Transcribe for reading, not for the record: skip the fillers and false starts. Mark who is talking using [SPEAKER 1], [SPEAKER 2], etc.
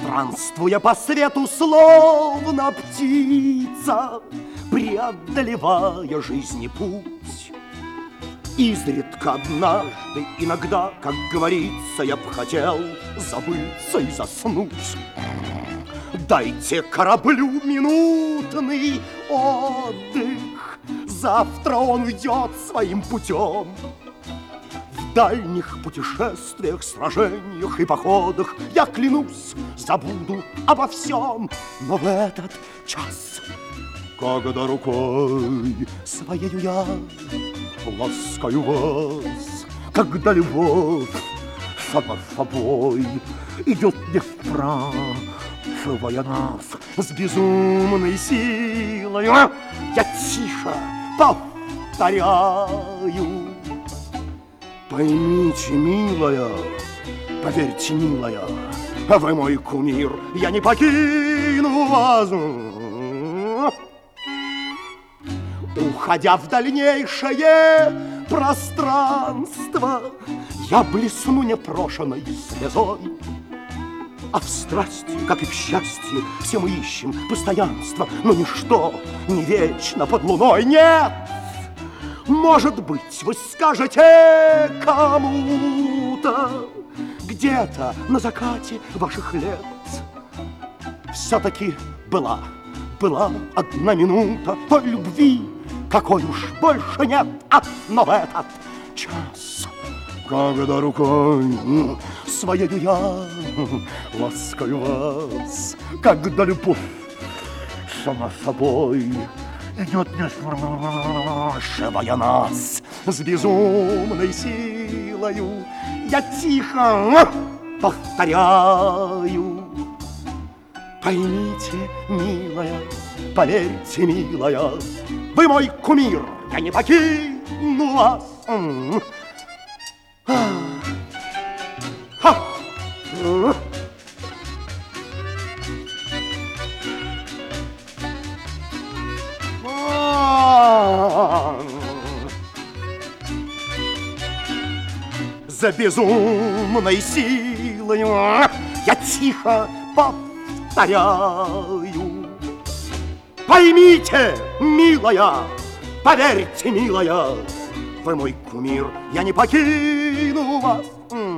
[SPEAKER 1] Странствуя по свету, словно птица, преодолевая жизни путь, изредка однажды, иногда, как говорится, я б хотел забыться и заснуть. Дайте кораблю минутный отдых, завтра он уйдет своим путем. В дальних путешествиях, сражениях и походах я, клянусь, забуду обо всем. Но в этот час, когда рукой своею я ласкаю вас, когда любовь сама собой идет не вправо нас с безумной силой, я тихо повторяю: поймите, милая, поверьте, милая, вы мой кумир, я не покину вас. Уходя в дальнейшее пространство, я блесну непрошенной слезой. А в страсти, как и в счастье, все мы ищем постоянство, но ничто не вечно под луной. Нет! Может быть, вы скажете кому-то где-то на закате ваших лет: все-таки была одна минута той любви, какой уж больше нет. Но в этот час, когда рукой своею я ласкаю вас, когда любовь сама собой идет, не спрашивая нас с безумной силою, я тихо повторяю: поймите, милая, поверьте, милая, вы мой кумир, я не покину вас. За безумной силой я тихо повторяю: поймите, милая, поверьте, милая, вы мой кумир, я не покину вас.